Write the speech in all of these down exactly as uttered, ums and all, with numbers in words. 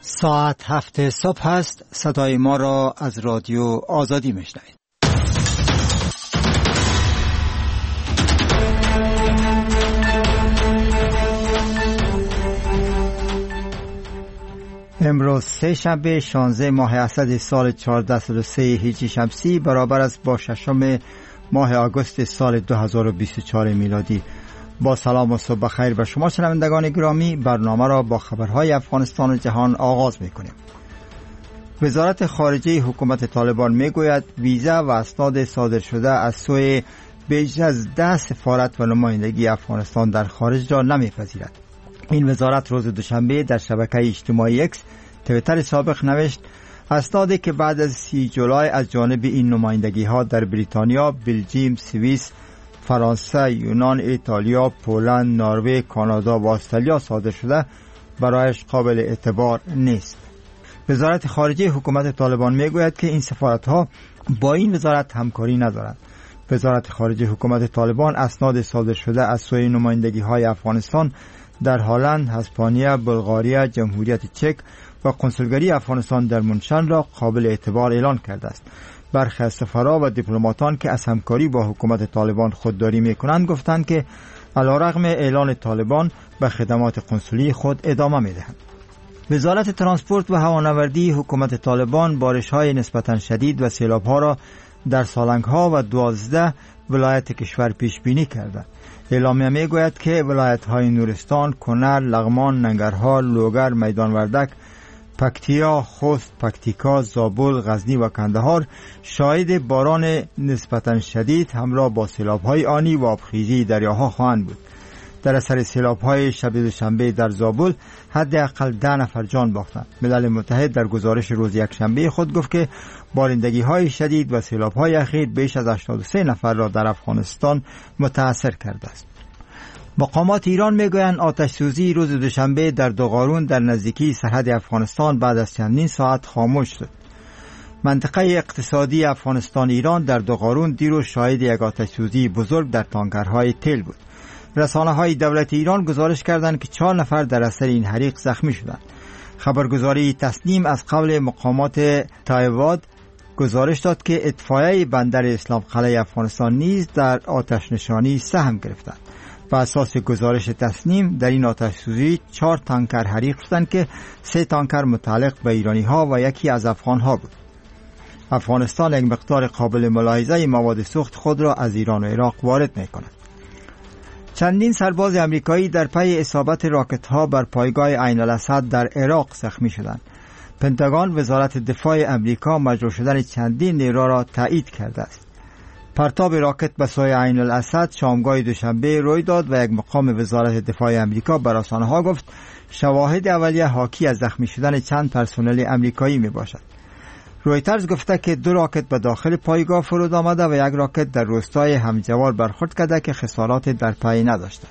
ساعت هفت صبح است. صدای ما را از رادیو آزادی میشنوید. امروز سه شنبه شانزده ماه اسد سال چهارصد و سه هجری شمسی برابر است با ششم ماه آگوست سال دو هزار و بیست و چهار میلادی. با سلام و صبح خیر به شما شنوندگان گرامی، برنامه را با خبرهای افغانستان و جهان آغاز میکنیم. وزارت خارجه حکومت طالبان میگوید ویزا و اسناد صادر شده از سوی بیش از ده سفارت و نمایندگی افغانستان در خارج را نمیپذیرد. این وزارت روز دوشنبه در شبکه اجتماعی اکس توییتر سابق نوشت اسنادی که بعد از سی جولای از جانب این نمایندگی ها در بریتانیا، بلژیم، سوئیس، فرانسه، یونان، ایتالیا، پولند، نروژ، کانادا و استرالیا صادر شده برایش قابل اعتبار نیست. وزارت خارجه حکومت طالبان میگوید که این سفارت‌ها با این وزارت همکاری ندارند. وزارت خارجه حکومت طالبان اسناد صادر شده از سوی نمایندگی‌های افغانستان در هلند، اسپانیا، بلغاریا، جمهوریت چک و کنسولگری افغانستان در منشن را قابل اعتبار اعلان کرده است. برخی از سفرا و دیپلماتان که از همکاری با حکومت طالبان خودداری میکنند گفتند که علیرغم اعلان طالبان به خدمات کنسولی خود ادامه میدهند. وزارت ترانسپورت و هوانوردی حکومت طالبان بارش‌های نسبتاً شدید و سیلاب‌ها را در سالنگ‌ها و دوازده ولایت کشور پیش بینی کرده. اعلامیه میگوید که ولایت‌های نورستان، کنر، لغمان، ننگرهار، لوگر، میدان وردک، پکتیا، خوست، پکتیکا، زابل، غزنی و کندهار شاهد باران نسبتاً شدید همراه با سیلاب‌های آنی و آبخیزی دریاها خواهند بود. در اثر سیلاب‌های شب دوشنبه در زابل حداقل ده نفر جان باختند. ملل متحد در گزارش روز یکشنبه خود گفت که بارندگی‌های شدید و سیلاب‌های اخیر بیش از هشتاد و سه نفر را در افغانستان متاثر کرده است. مقامات ایران میگویند آتش سوزی روز دوشنبه در دوغارون در نزدیکی سرحد افغانستان بعد از چندین ساعت خاموش شد. منطقه اقتصادی افغانستان ایران در دوغارون دیروز شاهد یک آتش سوزی بزرگ در تانکرهای تیل بود. رسانه‌های دولت ایران گزارش کردند که چهار نفر در اثر این حریق زخمی شدند. خبرگزاری تسنیم از قبل مقامات تایواد گزارش داد که اطفائیه بندر اسلام قلعه افغانستان نیز در آتش نشانی سهم گرفتند. بر اساس گزارش تسنیم در این آتش سوزی چهار تانکر حریق شدند که سه تانکر متعلق به ایرانی ها و یکی از افغان ها بود. افغانستان یک مقدار قابل ملاحظه مواد سوخت خود را از ایران و عراق وارد می کند. چندین سرباز امریکایی در پی اصابت راکت ها بر پایگاه عین الاسد در عراق زخمی شدند. پنتاگون وزارت دفاع امریکا مجروح شدن چندین نیرو را تایید کرده است. پرتاب راکت به سوی عین الاسد شامگاه دوشنبه روی داد و یک مقام وزارت دفاع امریکا به رسانه‌ها گفت شواهد اولیه حاکی از زخمی شدن چند پرسنل امریکایی می باشد. رویترز گفته که دو راکت به داخل پایگاه فرود آمده و یک راکت در روستای همجوار برخورد کرده که خسارات در پی نداشته.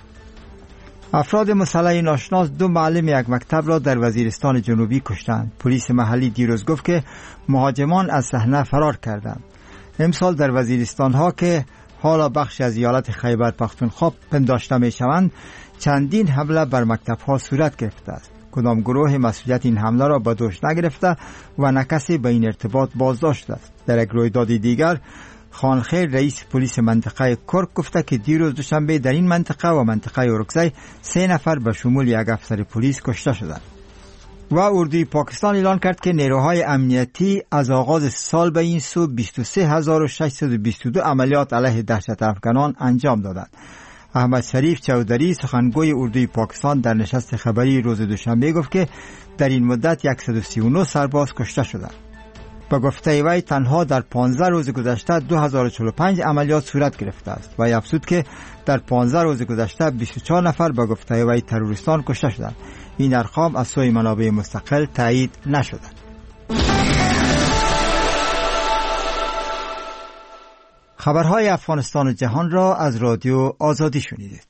افراد مسلح ناشناس دو معلم یک مکتب را در وزیرستان جنوبی کشتند. پلیس محلی دیروز گفت که مهاجمان از صحنه فرار کردند. امسال در وزیرستان ها که حالا بخش از ایالت خیبر پختونخوا پنداشته می شوند چندین حمله بر مکتب ها صورت گرفته است. کدام گروه مسئولیت این حمله را به دوش نگرفته و نه کسی به این ارتباط بازداشت است. در یک رویداد دیگر خانخیر رئیس پلیس منطقه کرک گفته که دیروز دوشنبه در این منطقه و منطقه اورکزی سه نفر به شمول یک افسر پلیس کشته شدند. و اردوی پاکستان اعلان کرد که نیروهای امنیتی از آغاز سال به این سو بیست و سه هزار و ششصد و بیست و دو عملیات علیه دهشت افغانان انجام دادند. احمد شریف چودری سخنگوی اردوی پاکستان در نشست خبری روز دوشنبه گفت که در این مدت صد و سی و نه سرباز کشته شدند. با گفته وی تنها در پانزده روز گذشته دو هزار و چهل و پنج عملیات صورت گرفته است و افزود که در پانزده روز گذشته بیست و چهار نفر با گفته وی تروریستان کشته شدند. این ارقام از سوی منابع مستقل تایید نشدند. خبرهای افغانستان و جهان را از رادیو آزادی شنیدید.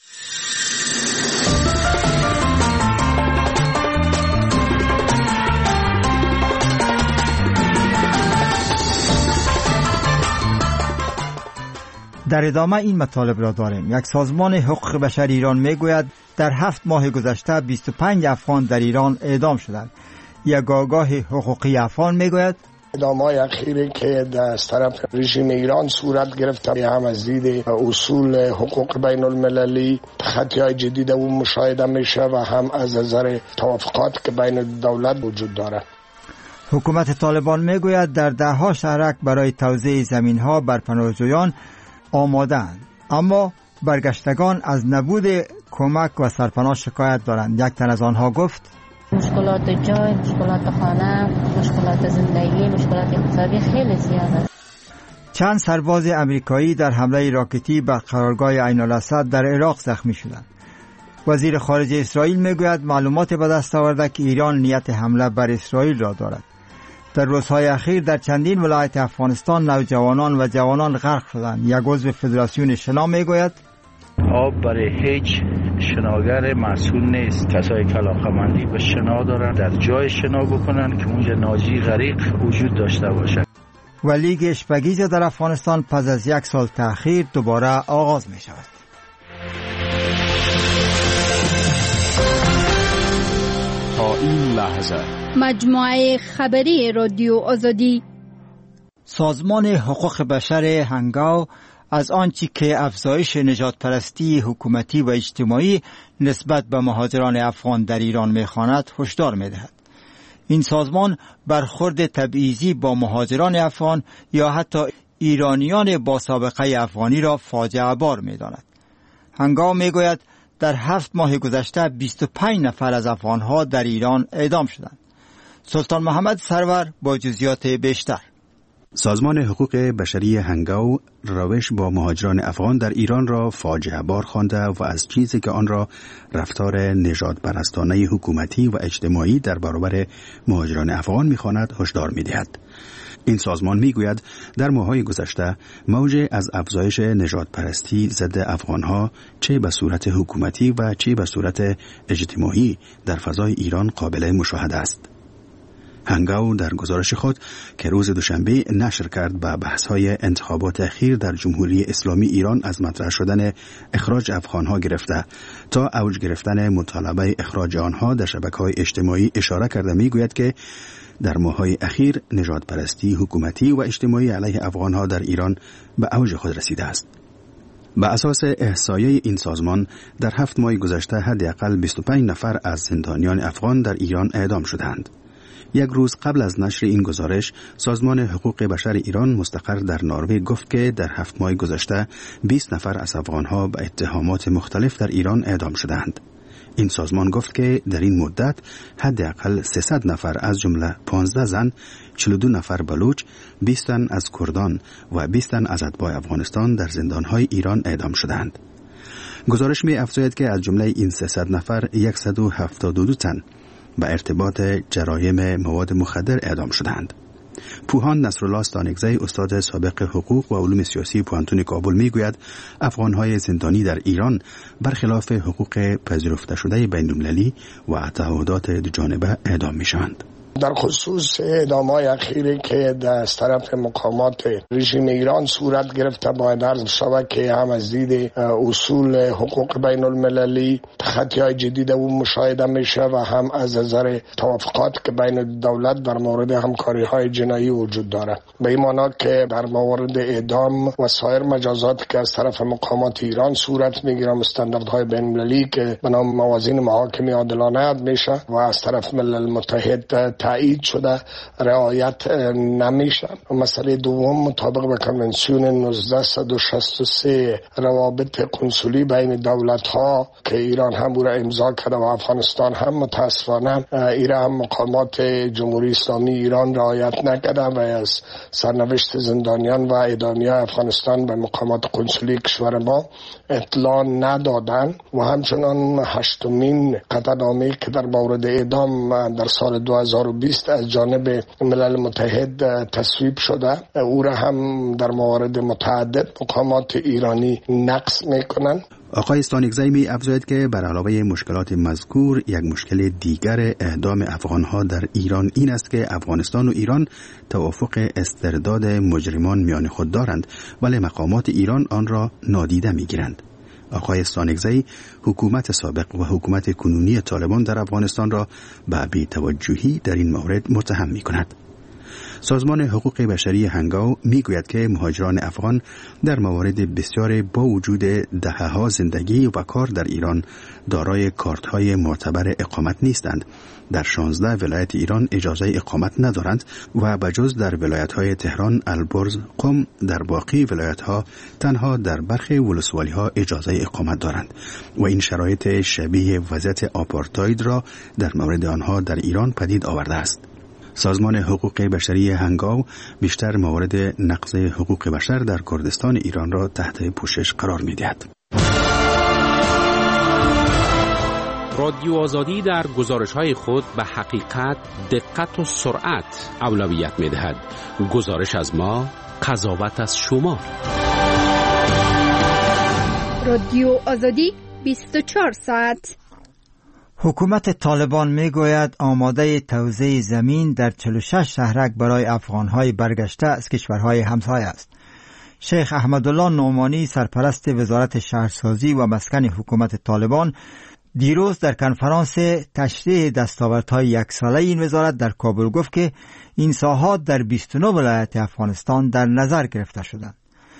در ادامه این مطالب را داریم. یک سازمان حقوق بشر ایران میگوید در هفت ماه گذشته بیست و پنج افغان در ایران اعدام شدند. یک آگاه حقوقی افغان میگوید اقدامات اخیری که از طرف رژیم ایران صورت گرفته هم از دید اصول حقوق بین المللی خطی‌های جدید او مشاهده میشه و هم از نظر توافقات که بین دولت وجود داره. حکومت طالبان میگوید در ده ها شهرک برای توزیع زمین ها بر پناهجویان آماده‌اند، اما برگشتگان از نبود کمک و سرپناه شکایت دارند. یک تن از آنها گفت مشکلات جای، مشکلات خانه، مشکلات زندگی، مشکلات اقتصادی خیلی زیاد است. چند سرباز امریکایی در حمله راکتی به قرارگاه عین الاسد در عراق زخمی شدند. وزیر خارجه اسرائیل میگوید معلومات به دست آورده که ایران نیت حمله بر اسرائیل را دارد. در روزهای اخیر در چندین ولایت افغانستان نوجوانان و جوانان غرق شدند. یک عضو فدراسیون شنا میگوید آب برای هیچ شناگر مسئول نیست. کسایی که علاقه‌مندی به شنا دارن در جای شنا بکنن که اونجا ناجی غریق وجود داشته باشه. و لیگ اشپگیز در افغانستان پس از یک سال تأخیر دوباره آغاز می شود. تا این لحظه مجموعه خبری رادیو آزادی. سازمان حقوق بشر هنگاو از آنچه که افزایش نژاد پرستی حکومتی و اجتماعی نسبت به مهاجران افغان در ایران می‌خواند هشدار می‌دهد. این سازمان برخورد تبعیضی با مهاجران افغان یا حتی ایرانیان با سابقه افغانی را فاجعه بار می‌داند. هنگاو می‌گوید در هفت ماه گذشته بیست و پنج نفر از افغان‌ها در ایران اعدام شدند. سلطان محمد سرور با جزئیات بیشتر. سازمان حقوق بشری هنگاو روش با مهاجران افغان در ایران را فاجعه بار خوانده و از چیزی که آن را رفتار نژاد پرستانه حکومتی و اجتماعی در برابر مهاجران افغان می‌خواند هشدار می‌دهد. این سازمان میگوید در ماه‌های گذشته موج از افزایش نژاد پرستی ضد افغان‌ها چه به صورت حکومتی و چه به صورت اجتماعی در فضای ایران قابل مشاهده است. هنگاو در گزارش خود که روز دوشنبه نشر کرد به بحث‌های انتخابات اخیر در جمهوری اسلامی ایران از مطرح شدن اخراج افغان‌ها گرفته تا اوج گرفتن مطالبه اخراج آنها در شبکه‌های اجتماعی اشاره کرده میگوید که در ماه‌های اخیر نژاد پرستی حکومتی و اجتماعی علیه افغان‌ها در ایران به اوج خود رسیده است. به اساس احصایه این سازمان در هفت ماه گذشته حداقل بیست و پنج نفر از زندانیان افغان در ایران اعدام شدند. یک روز قبل از نشر این گزارش، سازمان حقوق بشر ایران مستقر در نروژ گفت که در هفت ماه گذشته بیست نفر از افغان‌ها به اتهامات مختلف در ایران اعدام شدند. این سازمان گفت که در این مدت حداقل سیصد نفر از جمله پانزده زن، چهل و دو نفر بلوچ، بیست تن از کردان و بیست تن از اتباع افغانستان در زندان‌های ایران اعدام شدند. گزارش می افزاید که از جمله این سیصد نفر صد و هفتاد و دو تن به ارتباط جرایم مواد مخدر اعدام شدند. پوهان نصرالله استانکزی استاد سابق حقوق و علوم سیاسی پوهنتون کابل میگوید افغان‌های زندانی در ایران برخلاف حقوق پذیرفته شده بین‌المللی و تعهدات دوجانبه اعدام میشوند. در خصوص اعدام‌های اخیری که از طرف مقامات رژیم ایران صورت گرفته باید عرض شود که هم از دید اصول حقوق بین المللی خطی‌های جدید او مشاهده میشه و هم از نظر توافقات که بین دولت در مورد همکاری‌های جنایی وجود دارد. به این معنی که در مورد اعدام و سایر مجازات که از طرف مقامات ایران صورت میگیره استانداردهای بین المللی که به نام موازین محاکمه عادلانه میشه و از طرف ملل متحد تایید شده رعایت نمیشه. مسئله دوم مطابق به کنونسیون نوزده و شصت و سه روابط کنسولی بین دولت ها که ایران هم او را امضا کرده و افغانستان هم متاسفانه ایران هم مقامات جمهوری اسلامی ایران رعایت نکرده و از سرنوشت زندانیان و اعدامی افغانستان به مقامات کنسولی کشور ما اطلاع ندادن و همچنان هشتمین قطعنامه‌ای که در مورد اعدام در سال دو هزار و بیست از جانب ملل متحد تصویب شده او را هم در موارد متعدد مقامات ایرانی نقض میکنن. آقای استانکزی می افزاید که بر علاوه مشکلات مذکور یک مشکل دیگر اعدام افغانها در ایران این است که افغانستان و ایران توافق استرداد مجرمان میان خود دارند ولی مقامات ایران آن را نادیده می گیرند. آقای سانگزی حکومت سابق و حکومت کنونی طالبان در افغانستان را به بی‌توجهی در این مورد متهم می‌کند. سازمان حقوق بشری هنگاو میگوید که مهاجران افغان در موارد بسیار با وجود دهه‌ها زندگی و کار در ایران دارای کارت‌های معتبر اقامت نیستند. در شانزده ولایت ایران اجازه اقامت ندارند و بجز در ولایت‌های تهران، البرز، قم، در باقی ولایت‌ها تنها در برخی ولسوالی‌ها اجازه اقامت دارند و این شرایط شبیه وضعیت آپارتاید را در مورد آنها در ایران پدید آورده است. سازمان حقوق بشری هنگاو بیشتر موارد نقض حقوق بشر در کردستان ایران را تحت پوشش قرار می‌دهد. رادیو آزادی در گزارش‌های خود به حقیقت، دقت و سرعت اولویت می‌دهد. گزارش از ما، قضاوت از شما. رادیو آزادی بیست و چهار ساعت. حکومت طالبان میگوید آماده توزیع زمین در چهل و شش شهرک برای افغانهای برگشته از کشورهای همسایه است. شیخ احمدالله نعمانی سرپرست وزارت شهرسازی و مسکن حکومت طالبان دیروز در کنفرانس تشریح دستاوردهای یک ساله این وزارت در کابل گفت که این ساحات در بیست و نه ولایت افغانستان در نظر گرفته شدند.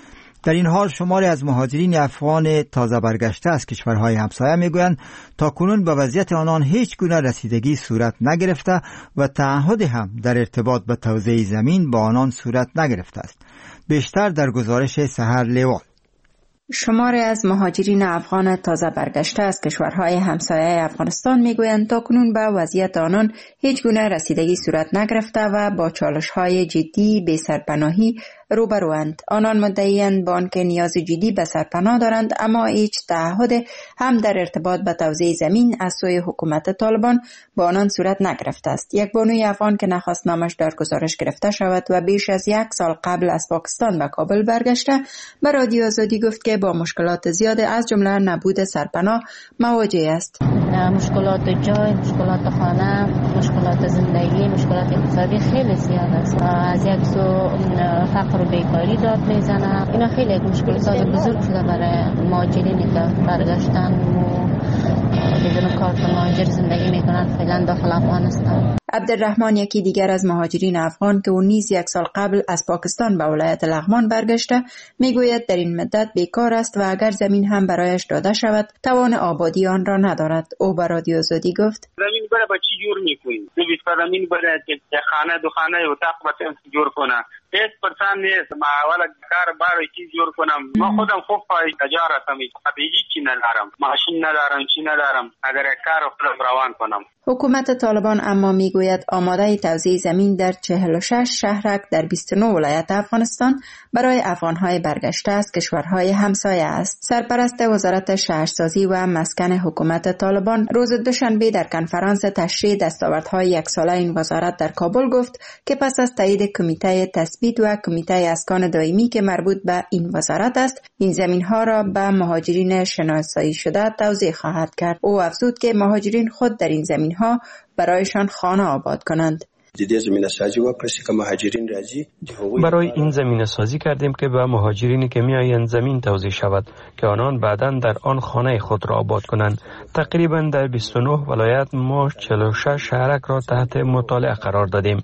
در این حال شماری از مهاجرین افغان تازه برگشته از کشورهای همسایه میگویند تا کنون به وضعیت آنان هیچ گونه رسیدگی صورت نگرفته و تعهد هم در ارتباط به توزیع زمین با آنان صورت نگرفته است. بیشتر در گزارش سحر لیوال. شماری از مهاجرین افغان تازه برگشته از کشورهای همسایه افغانستان میگویند تا کنون به وضعیت آنان هیچ گونه رسیدگی صورت نگرفته و با چالش‌های جدی به سرپناهی روبروند. آنان مدعی‌اند با آنکه نیاز جدی به سرپناه دارند اما هیچ تعهد هم در ارتباط به توزیع زمین از سوی حکومت طالبان با آنان صورت نگرفته است. یک بانوی افغان که نخواست نامش در گزارش گرفته شود و بیش از یک سال قبل از پاکستان به کابل برگشته به رادیو آزادی گفت که با مشکلات زیاد از جمله نبود سرپناه مواجه است. مشکلات جای، مشکلات خانه، مشکلات زندگی، مشکلات اقتصادی خیلی زیاد است. از یک سو فقر و بیکاری داد میزنه. اینا خیلی یک مشکلات بزرگ شده برای مهاجرینی که برگشتن و بدون کارت مهاجر زندگی میکنن فعلا داخل افغانستان. عبدالرحمن یکی دیگر از مهاجرین افغان که او نیز یک سال قبل از پاکستان به ولایت لغمان برگشته میگوید در این مدت بیکار است و اگر زمین هم برایش داده شود توان آبادی آن را ندارد. او به رادیو آزادی گفت زمین برای با چی جور میکنیم؟ دویست زمین برای که خانه دو خانه و اتاق بچه جور کنه هیچ پرسان نیست. ما اولا کار برای چی جور کنم؟ ما خودم خوب پای تجار هستم، هیچ چی ندارم، ماشین ندارم، چی ندارم. اگر کار خودم روان کنم. حکومت طالبان اما میگوید آماده توزیع زمین در چهل و شش شهرک در بیست و نه ولایت افغانستان برای افغانهای برگشته از کشورهای همسایه است. سرپرست وزارت شهرسازی و مسکن حکومت طالبان روز دوشنبه در کنفرانس تشریح دستاوردهای یک ساله این وزارت در کابل گفت که پس از تایید کمیته تثبیت و کمیته اسکان دائمی که مربوط به این وزارت است، این زمین‌ها را به مهاجرین شناسایی شده توزیع خواهد کرد. او افزود که مهاجرین خود در این زمین‌ها برایشان خانه آباد کنند. برای این زمینه سازی کردیم که به مهاجرینی که میآیند زمین توزیع شود که آنان بعداً در آن خانه خود را آباد کنند. تقریباً در بیست و نه ولایت ما چهل و شش شهرک را تحت مطالعه قرار دادیم.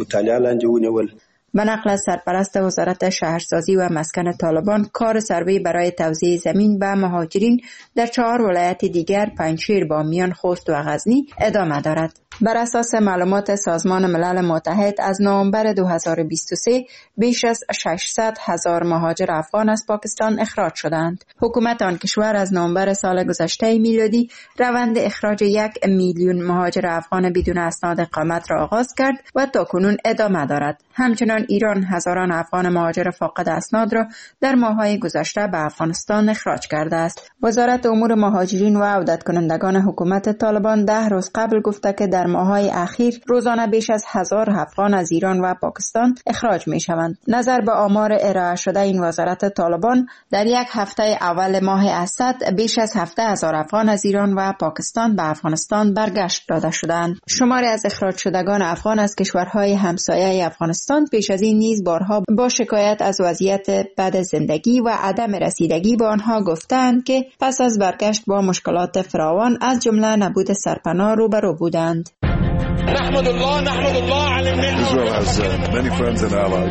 به نقل از سرپرست وزارت شهرسازی و مسکن طالبان، کار سروی برای توزیع زمین به مهاجرین در چهار ولایت دیگر پنجشیر، بامیان، خوست و غزنی ادامه دارد. بر اساس معلومات سازمان ملل متحد از نوامبر دو هزار و بیست و سه بیش از ششصد هزار مهاجر افغان از پاکستان اخراج شدند. حکومت آن کشور از نوامبر سال گذشته میلادی روند اخراج یک میلیون مهاجر افغان بدون اسناد اقامت را آغاز کرد و تاکنون ادامه دارد. همچنان ایران هزاران افغان مهاجر فاقد اسناد را در ماه‌های گذشته به افغانستان اخراج کرده است. وزارت امور مهاجرین و عودت کنندگان حکومت طالبان ده روز قبل گفته که در ماه‌های اخیر روزانه بیش از هزار افغان از ایران و پاکستان اخراج می‌شوند. نظر به آمار ارائه شده این وزارت طالبان، در یک هفته اول ماه اسد بیش از هفده هزار افغان از ایران و پاکستان به افغانستان برگشت داده شدند. شماری از اخراج شدگان افغان از کشورهای همسایه افغانستان پیش از این نیز بارها با شکایت از وضعیت بد زندگی و عدم رسیدگی به آنها گفتند که پس از برگشت با مشکلات فراوان از جمله نبود سرپناه روبرو بودند. نحمد الله نحمد الله على النعمة. Israel has uh, many friends and allies.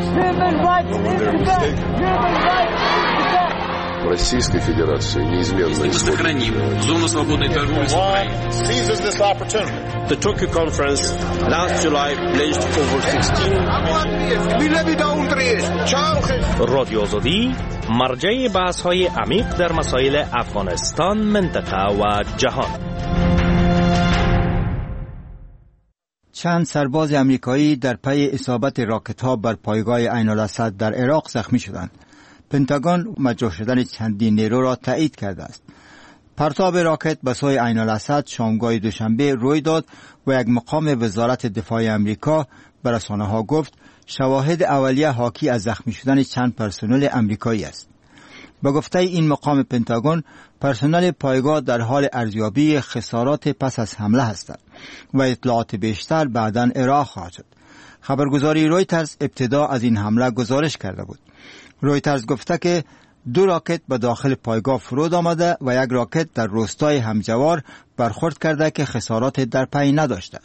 В Российской Федерации неизменно сохраним зону свободной торговли с Украиной. Seizes this opportunity. The Tokyo conference last July pledged over sixteen. رادیو آزادی مرجع بحث‌های عمیق در مسائل افغانستان، منطقه و جهان. چند سرباز امریکایی در پی اصابت راکت‌ها بر پایگاه عین الاسد در عراق زخمی شدند. پنتاگون مجروح شدن چندین نیرو را تایید کرده است. پرتاب راکت به سوی عین الاسد شامگاه دوشنبه روی داد و یک مقام وزارت دفاع امریکا به رسانه‌ها گفت شواهد اولیه حاکی از زخمی شدن چند پرسنل امریکایی است. به گفته این مقام پنتاگون، پرسنل پایگاه در حال ارزیابی خسارات پس از حمله هستند و اطلاعات بیشتر بعداً ارائه خواهد شد. خبرگزاری رویترز ابتدا از این حمله گزارش کرده بود. رویترز گفته که دو راکت به داخل پایگاه فرود آمده و یک راکت در روستای همجوار برخورد کرده که خسارات در پی نداشته.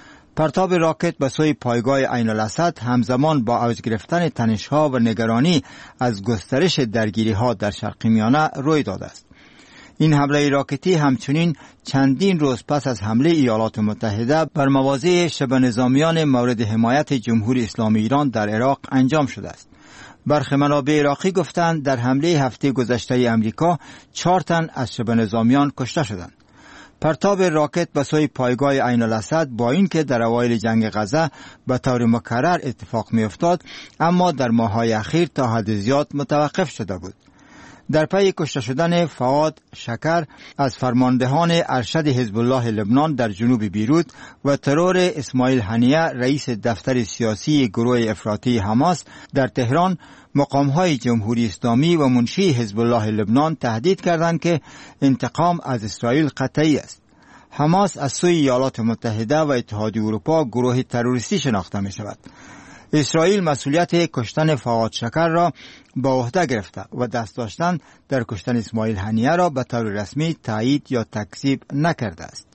پرتاب راکت به سوی پایگاه عین الاسد همزمان با اوج گرفتن تنش‌ها و نگرانی از گسترش درگیری‌ها در شرق میانه روی داده است. این حمله راکتی همچنین چندین روز پس از حمله ایالات متحده بر مواضع شبه نظامیان مورد حمایت جمهوری اسلامی ایران در عراق انجام شده است. برخی منابع عراقی گفتند در حمله هفته گذشته امریکا چهار تن از شبه نظامیان کشته شدند. پرتاب راکت به سوی پایگاه عین الاسد با اینکه در اوایل جنگ غزه به طور مکرر اتفاق می افتاد، اما در ماه‌های اخیر تا حد زیاد متوقف شده بود. در پی کشته شدن فؤاد شکر از فرماندهان ارشد حزب الله لبنان در جنوب بیروت و ترور اسماعیل هنیه رئیس دفتر سیاسی گروه افراطی حماس در تهران، مقام‌های جمهوری اسلامی و منشی حزب الله لبنان تهدید کردند که انتقام از اسرائیل قطعی است. حماس از سوی ایالات متحده و اتحادیه اروپا گروه تروریستی شناخته می شود. اسرائیل مسئولیت کشتن فؤاد شکر را به عهده گرفته و دست داشتن در کشتن اسماعیل هنیه را به طور رسمی تایید یا تکذیب نکرده است.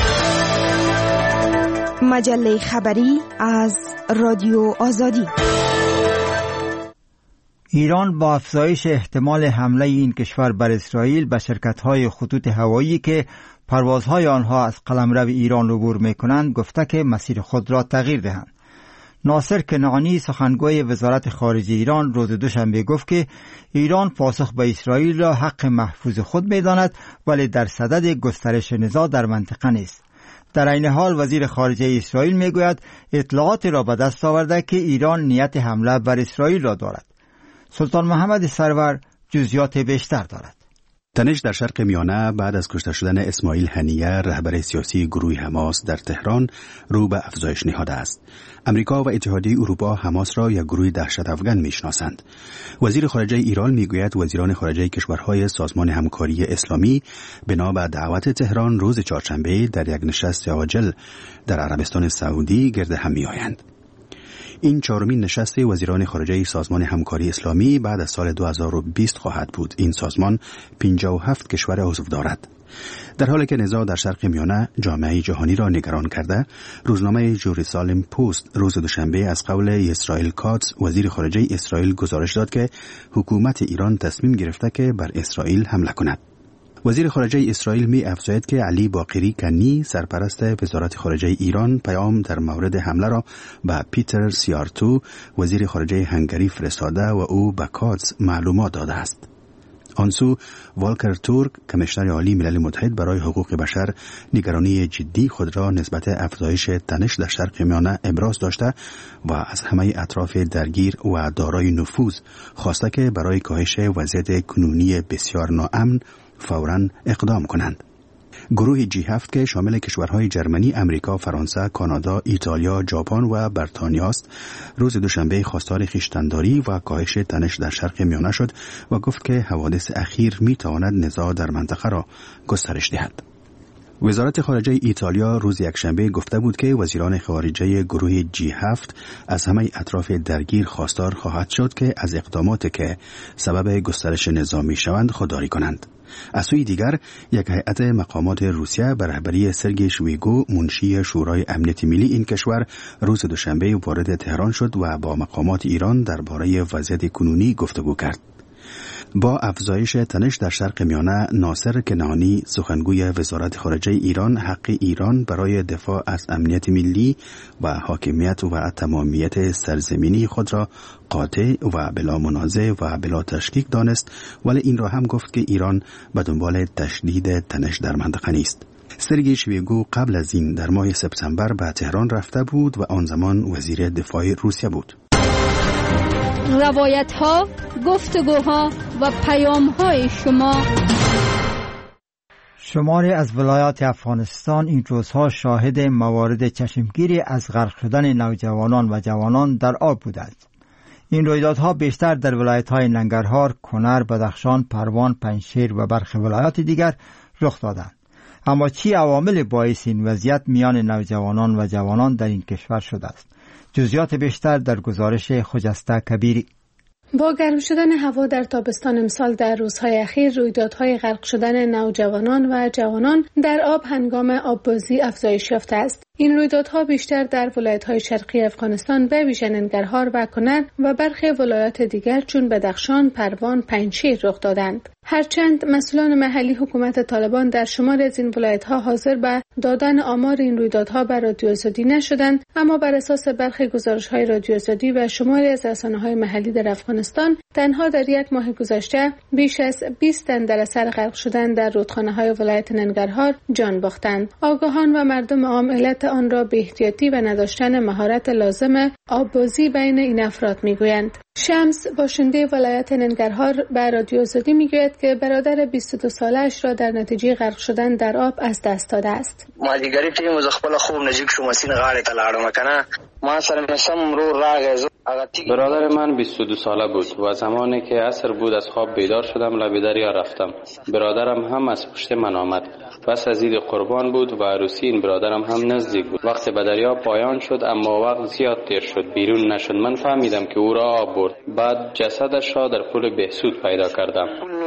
مجله خبری از رادیو آزادی. ایران با افزایش احتمال حمله این کشور بر اسرائیل به شرکت‌های خطوط هوایی که پروازهای آنها از قلمرو ایران عبور می‌کنند گفته که مسیر خود را تغییر دهند. ناصر کنعانی سخنگوی وزارت خارجه ایران روز دوشنبه گفت که ایران پاسخ به اسرائیل را حق محفوظ خود می‌داند، ولی در صدد گسترش نزاع در منطقه نیست. در این حال وزیر خارجه اسرائیل میگوید اطلاعات را به دست آورده که ایران نیت حمله بر اسرائیل را دارد. سلطان محمد سرور جزئیات بیشتر دارد. تنش در شرق میانه بعد از کشته شدن اسماعیل هنیه رهبر سیاسی گروه حماس در تهران رو به افزایش نهاده است. امریکا و اتحادیه اروپا حماس را یک گروه دهشت افکن میشناسند. وزیر خارجه ایران میگوید وزیران خارجه کشورهای سازمان همکاری اسلامی بنا به دعوت تهران روز چهارشنبه در یک نشست عاجل در عربستان سعودی گرد هم میآیند. این چهارمین نشست وزیران خارجه سازمان همکاری اسلامی بعد از سال دو هزار و بیست خواهد بود. این سازمان پنجاه و هفت کشور عضو دارد. در حالی که نزاع در شرق میانه جامعه جهانی را نگران کرده، روزنامه جروسالم پست روز دوشنبه از قول اسرائیل کاتس وزیر خارجه اسرائیل گزارش داد که حکومت ایران تصمیم گرفته که بر اسرائیل حمله کند. وزیر خارجه اسرائیل می افزاید که علی باقری کنی سرپرست وزارت خارجه ایران پیام در مورد حمله را به پیتر سیارتو وزیر خارجه هنگری فرستاده و او به کاتس معلومات داده است. آنسو والکر تورک کمیشنر عالی ملل متحد برای حقوق بشر نگرانی جدی خود را نسبت افزایش تنش در شرق میانه ابراز داشته و از همه اطراف درگیر و دارای نفوذ خواسته که برای کاهش وضعیت کنونی بسیار ناامن فوراً اقدام کنند. گروه جی هفت که شامل کشورهای جرمنی، امریکا، فرانسه، کانادا، ایتالیا، ژاپن و بریتانیا است، روز دوشنبه خواستار خویشتن‌داری و کاهش تنش در شرق میانه شد و گفت که حوادث اخیر می‌تواند نزاع در منطقه را گسترش دهد. وزارت خارجه ایتالیا روز یکشنبه گفته بود که وزیران خارجه گروه جی هفت از همه اطراف درگیر خواستار خواهد شد که از اقداماتی که سبب گسترش نزاع می‌شوند خودداری کنند. از سوی دیگر یک هیئت مقامات روسیه به رهبری سرگئی شویگو، منشی شورای امنیت ملی این کشور، روز دوشنبه وارد تهران شد و با مقامات ایران درباره وضعیت کنونی گفتگو کرد. با افزایش تنش در شرق میانه، ناصر کنعانی سخنگوی وزارت خارجه ایران حق ایران برای دفاع از امنیت ملی و حاکمیت و تمامیت سرزمینی خود را قاطع و بلا منازع و بلا تشکیک دانست، ولی این را هم گفت که ایران به دنبال تشدید تنش در منطقه نیست. سرگئی شویگو قبل از این در ماه سپتامبر به تهران رفته بود و آن زمان وزیر دفاع روسیه بود. روایت ها، گفتگوها و پیام های شما. شماری از ولایات افغانستان این روزها شاهد موارد چشمگیری از غرق شدن نوجوانان و جوانان در آب بودند. این رویدادها بیشتر در ولایت‌های ننگرهار، کنر، بدخشان، پروان، پنجشیر و برخی ولایات دیگر رخ دادند. اما چی عوامل باعث این وضعیت میان نوجوانان و جوانان در این کشور شده است؟ جزئیات بیشتر در گزارش خجسته کبیری. با گرم شدن هوا در تابستان امسال در روزهای اخیر رویدادهای غرق شدن نوجوانان و جوانان در آب هنگام آببازی افزایش یافته است. این رویدادها بیشتر در ولایت‌های شرقی افغانستان به ویژه ننگرهار و کنر و برخی ولایات دیگر چون بدخشان، پروان، پنجشیر رخ دادند. هرچند مسئولان محلی حکومت طالبان در شمار از این ولایت‌ها حاضر به دادن آمار این رویدادها به رادیو آزادی نشدند، اما بر اساس برخی گزارش‌های رادیو آزادی و شماری از رسانه‌های محلی در افغانستان، تنها در یک ماه گذشته بیش از بیست تن در اثر غرق شدن در رودخانه‌های ولایت ننگرهار جان باختند. آگاهان و مردم عام علت آن را به احتیاطی و نداشتن مهارت لازم آببازی بین این افراد میگویند. شمس باشنده ولایت ننگرهار به رادیو آزادی میگوید که برادر بیست و دو سالش را در نتیجه غرق شدن در آب از دست داده است. ما دیگری تیم ز خپل خوب نزدیک شو مسین غاړې ته لاړم کنه ما سره مسم رو راغ برادر من بیست و دو ساله بود و زمانی که عصر بود از خواب بیدار شدم لب دریا رفتم. برادرم هم از پشت من آمد. پس از عید قربان بود و عروسی این برادرم هم نزدیک بود. وقتی به دریا پایان شد اما وقت زیاد تیر شد بیرون نشد. من فهمیدم که او را آب برد. بعد جسدش را در پل بهسود پیدا کردم.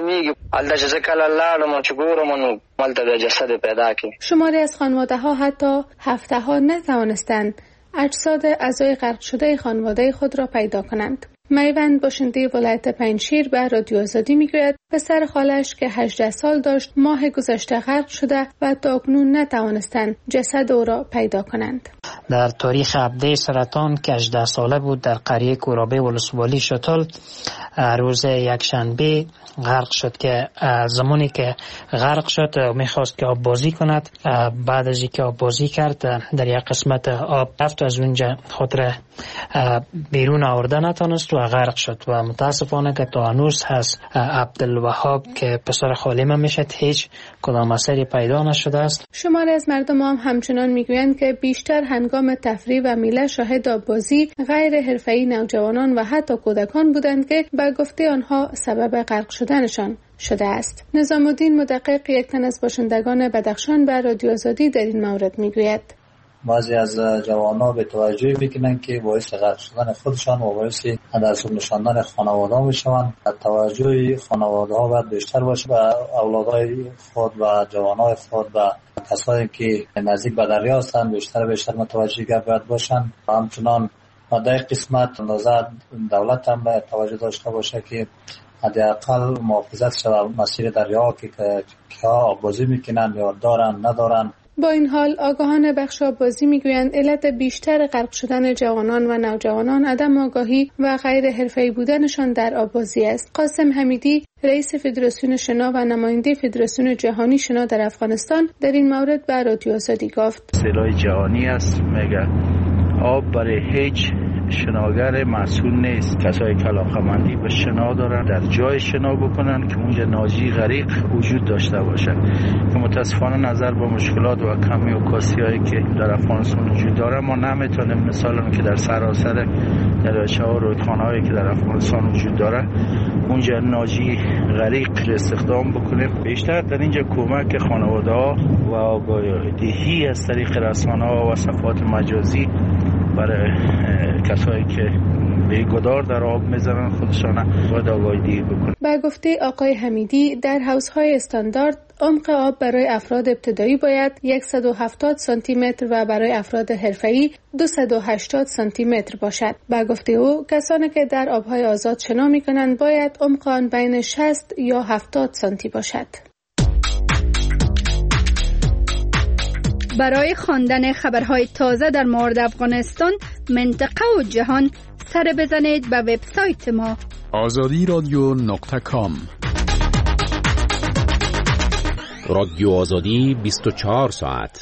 شماری از خانواده ها حتی هفته ها نتوانستند اجساد اعضای غرق شده خانواده خود را پیدا کنند. میوند باشنده ولایت پنجشیر به رادیو آزادی میگوید پسر خالش که هجده سال داشت ماه گذشته غرق شده و تاکنون نتوانستند جسد او را پیدا کنند. در تاریخ عبده سرطان که هجده ساله بود در قریه کورابه ولسوالی شتل روز یکشنبه غرق شد که زمانی که غرق شد میخواست که آب بازی کند. بعد از اینکه آب بازی کرد در یک قسمت آب رفت از اونجا خاطر بیرون آورده نتونست و غرق شد و متاسفانه که تا هنوز هست عبدالوهاب که پسر خالم میشد هیچ کدام اثری پیدا نشده است. شماری از مردم هم همچنان میگویند که بیشتر هنگام تفریح و میله شاهد آب بازی غیر حرفه‌ای نوجوانان و حتی کودکان بودند که به گفته آنها سبب غرق شدنشان شده است. نظام الدین مدقق یک تن از باشندگان بدخشان به رادیو آزادی در این مورد میگوید بعضی از جوانان به توجه میکنن که باعث غرق شدن خودشان و باعث عدالت نشاندن خانواده میشوند. توجه خانواده ها باید بیشتر باشه به اولادای خود و جوانای خود و کسایی که نزدیک به دریا هستند بیشتر بیشتر متوجه باید باشند. همچنان در قسمت اندازه دولت هم باید توجه داشته باشه که حداقل محافظت شود مسیر دریا که که آببازی میکنن یا دارن ندارن. با این حال آگاهان بخش آببازی میگویند علت بیشتر غرق شدن جوانان و نوجوانان عدم آگاهی و غیر حرفه‌ای بودنشان در آببازی است. قاسم حمیدی رئیس فدراسیون شنا و نماینده فدراسیون جهانی شنا در افغانستان در این مورد به رادیو آزادی گفت اصطلاح جهانی است میگه آب برای هیچ شناگر مسئول نیست. کسای کلاغمندی به شنا دارن در جای شنا بکنن که اونجا ناجی غریق وجود داشته باشه که متاسفانه نظر با مشکلات و کمی و کاسیایی که در افغانستان وجود داره ما نمیتونیم مثلا که در سراسر دریاچه ها و رودخانه‌هایی که در افغانستان وجود داره اونجا ناجی غریق استخدام بکنیم. بیشتر در اینجا کمک خانواده‌ها و آگاهی از طریق رسانه‌ها و صفحات مجازی برای کسایی که به گدار در آب میزنن خودشان باید آگاهی بکنن. به گفته آقای حمیدی در حوض‌های استاندارد عمق آب برای افراد ابتدایی باید صد و هفتاد سانتی متر و برای افراد حرفه‌ای دویست و هشتاد سانتی متر باشد. به گفته او کسانی که در آب‌های آزاد شنا می‌کنند باید عمق آن بین شصت یا هفتاد سانتی باشد. برای خواندن خبرهای تازه در مورد افغانستان، منطقه و جهان سر بزنید به وبسایت ما آزادی رادیو نقطه کام. رادیو آزادی بیست و چهار ساعت.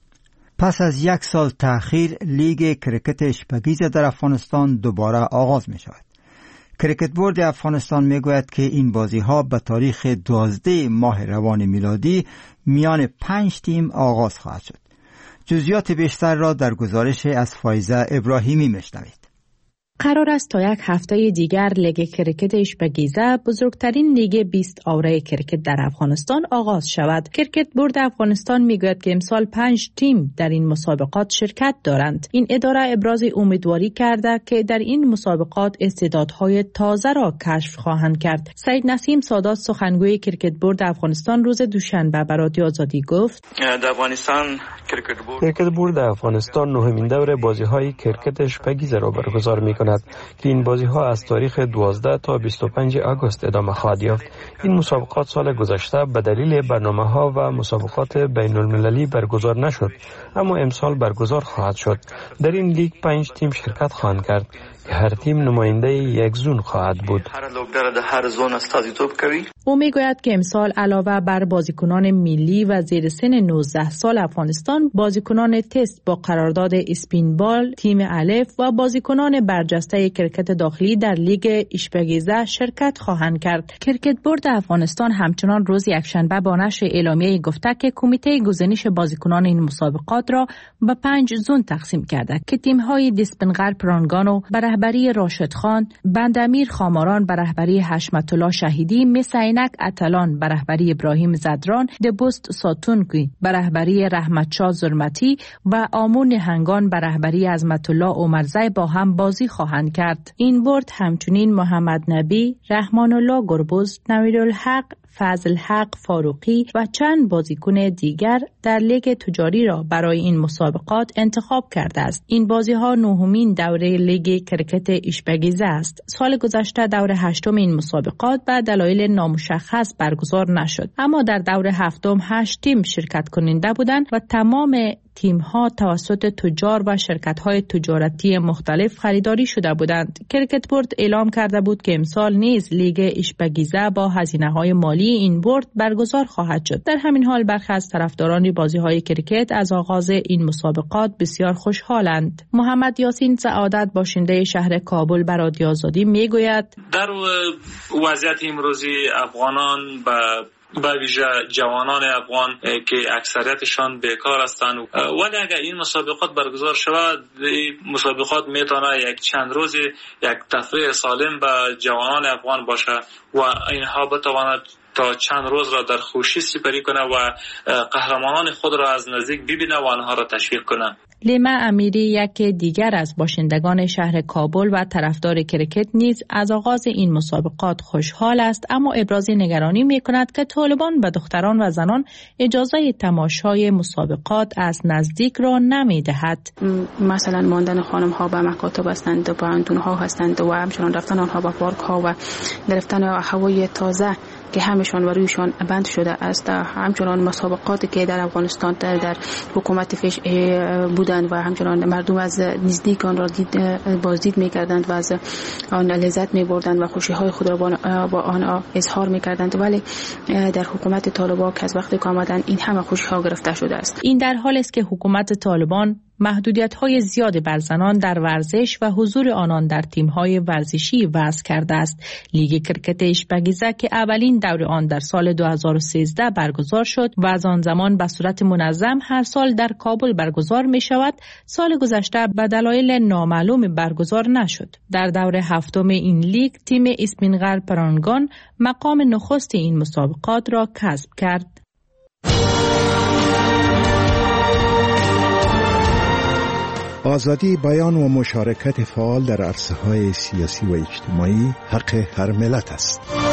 پس از یک سال تأخیر لیگ کرکت اشپگیز در افغانستان دوباره آغاز می شود. کرکت بورد افغانستان می گوید که این بازی ها به تاریخ دوازده ماه روان میلادی میان پنج تیم آغاز خواهد شد. جزئیات بیشتر را در گزارش از فایزه ابراهیمی میشنوید. قرار است تا یک هفته دیگر لیگ کرکت اشپگیزه، بزرگترین لیگ بیست آوره کرکت در افغانستان آغاز شود. کرکت بورد افغانستان میگوید که امسال پنج تیم در این مسابقات شرکت دارند. این اداره ابراز امیدواری کرده که در این مسابقات استعدادهای تازه را کشف خواهند کرد. سید نسیم سادات سخنگوی کرکت بورد افغانستان روز دوشنبه به رادیو آزادی گفت: در افغانستان کرکت بورد کرکت بورد افغانستان نهمین دور بازی‌های کرکت اشپگیزه را برگزار می‌کند که این بازی ها از تاریخ دوازده تا بیست و پنج آگوست ادامه خواهد یافت. این مسابقات سال گذشته به دلیل برنامه ها و مسابقات بین المللی برگزار نشد، اما امسال برگزار خواهد شد. در این لیگ پنج تیم شرکت خواهند کرد که هر تیم نماینده یک زون خواهد بود. هر زون استازیتوب کوي. او میگوید که امسال علاوه بر بازیکنان ملی و زیر سن نوزده سال افغانستان، بازیکنان تست با قرارداد اسپین بال، تیم الف و بازیکنان برجسته کرکت داخلی در لیگ اشپگیزه شرکت خواهند کرد. کرکت بورد افغانستان همچنان روز یکشنبه با نشر اعلامیه گفته که کمیته گزینش بازیکنان این مسابقات را به پنج زون تقسیم کرده که تیم‌های دیسپنغر پرانگانو به رهبری راشد خان، بندامیر خاماران به رهبری حشمت الله شهیدی، مسینک اتلان به رهبری ابراهیم زدران، دبست ساتونگی به رهبری رحمتشاه ظلمتی و آمون هنگان به رهبری عظمت الله عمرزی با هم بازی خواهند کرد. این بورد همچنین محمد نبی، رحمان الله گربز، نویرالحق، فضل حق فاروقی و چند بازیکن دیگر در لیگ تجاری را برای این مسابقات انتخاب کرده است. این بازی ها نهمین دوره لیگ کرکت اشپگیزه است. سال گذشته دور هشتم این مسابقات به دلایل نامشخص برگزار نشد، اما در دور هفتم هشت تیم شرکت کننده بودند و تمام تیم‌ها توسط تجار و شرکت‌های تجارتی مختلف خریداری شده بودند. کرکت بورد اعلام کرده بود که امسال نیز لیگ اشپگیزه با هزینه‌های مالی این بورد برگزار خواهد شد. در همین حال برخی از طرفداران بازی‌های کرکت از آغاز این مسابقات بسیار خوشحالند. محمد یاسین سعادت باشنده شهر کابل به رادیو آزادی میگوید: در وضعیت امروزی افغانان به به ویژه جوانان افغان که اکثریتشان بیکار هستند، ولی اگر این مسابقات برگزار شود، این مسابقات میتونه یک چند روز یک تفریح سالم به جوانان افغان باشه و اینها بتواند تا چند روز را در خوشی سپری کنه و قهرمانان خود را از نزدیک ببینه و آنها را تشویق کنه. لیما امیری یک دیگر از باشندگان شهر کابل و طرفدار کرکت نیز از آغاز این مسابقات خوشحال است، اما ابراز نگرانی می‌کند که طالبان به دختران و زنان اجازه تماشای مسابقات از نزدیک را نمی‌دهد. مثلا ماندن خانم‌ها به مکاتب هستند و پانتون‌ها هستند و همچنان رفتن آنها به پارک‌ها و گرفتن هوای تازه که همشان و رویشان بند شده است. همچنان مسابقاتی که در افغانستان در, در حکومت فیش بودند و همچنان مردم از نزدیک آن را دید بازدید می‌کردند و از آن لذت می‌بردند و خوشی‌های خود را با آن اظهار می‌کردند، ولی در حکومت طالبان که از وقتی که آمدن این همه خوشی‌ها گرفته شده است. این در حالی است که حکومت طالبان محدودیت‌های زیاد بر زنان در ورزش و حضور آنان در تیم‌های ورزشی وضع کرده است. لیگ کرکت اشپگیزه که اولین دور آن در سال دو هزار و سیزده برگزار شد و از آن زمان به صورت منظم هر سال در کابل برگزار می‌شود، سال گذشته به دلایل نامعلوم برگزار نشد. در دور هفتم این لیگ تیم اسپینغر پرانگان مقام نخست این مسابقات را کسب کرد. آزادی بیان و مشارکت فعال در عرصه‌های سیاسی و اجتماعی حق هر ملت است.